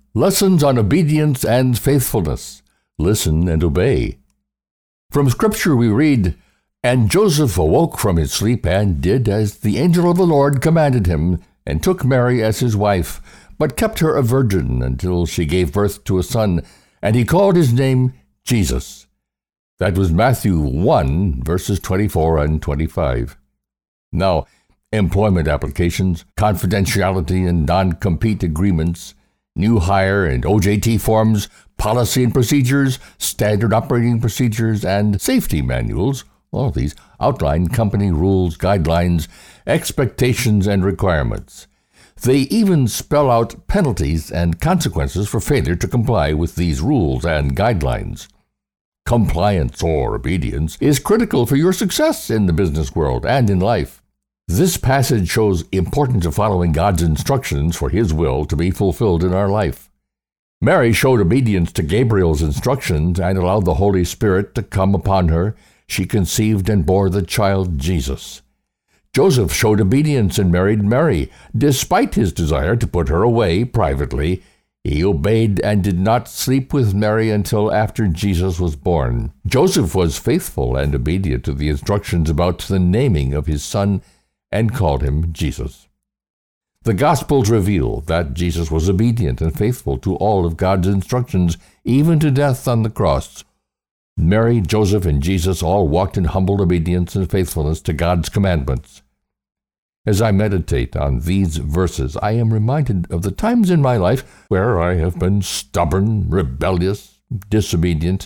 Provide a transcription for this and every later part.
Lessons on Obedience and Faithfulness. Listen and obey. From Scripture we read, "And Joseph awoke from his sleep and did as the angel of the Lord commanded him, and took Mary as his wife, but kept her a virgin until she gave birth to a son, and he called his name Jesus." That was Matthew 1, verses 24 and 25. Now, employment applications, confidentiality and non-compete agreements, new hire and OJT forms, policy and procedures, standard operating procedures, and safety manuals, all of these outline company rules, guidelines, expectations, and requirements. They even spell out penalties and consequences for failure to comply with these rules and guidelines. Compliance or obedience is critical for your success in the business world and in life. This passage shows importance of following God's instructions for His will to be fulfilled in our life. Mary showed obedience to Gabriel's instructions and allowed the Holy Spirit to come upon her. She conceived and bore the child Jesus. Joseph showed obedience and married Mary. Despite his desire to put her away privately, he obeyed and did not sleep with Mary until after Jesus was born. Joseph was faithful and obedient to the instructions about the naming of his son and called him Jesus. The Gospels reveal that Jesus was obedient and faithful to all of God's instructions, even to death on the cross. Mary, Joseph, and Jesus all walked in humble obedience and faithfulness to God's commandments. As I meditate on these verses, I am reminded of the times in my life where I have been stubborn, rebellious, disobedient.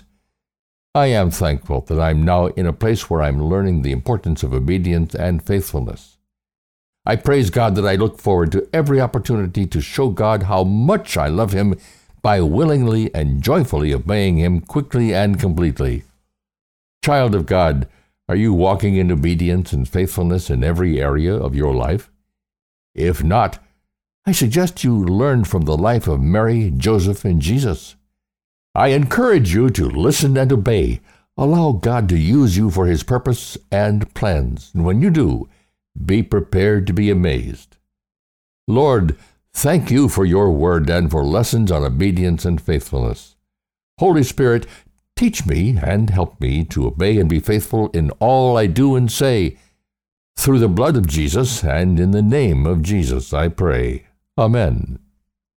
I am thankful that I am now in a place where I am learning the importance of obedience and faithfulness. I praise God that I look forward to every opportunity to show God how much I love Him by willingly and joyfully obeying Him quickly and completely. Child of God, are you walking in obedience and faithfulness in every area of your life? If not, I suggest you learn from the life of Mary, Joseph, and Jesus. I encourage you to listen and obey. Allow God to use you for His purpose and plans. And when you do, be prepared to be amazed. Lord, thank you for your word and for lessons on obedience and faithfulness. Holy Spirit, teach me and help me to obey and be faithful in all I do and say. Through the blood of Jesus and in the name of Jesus, I pray. Amen.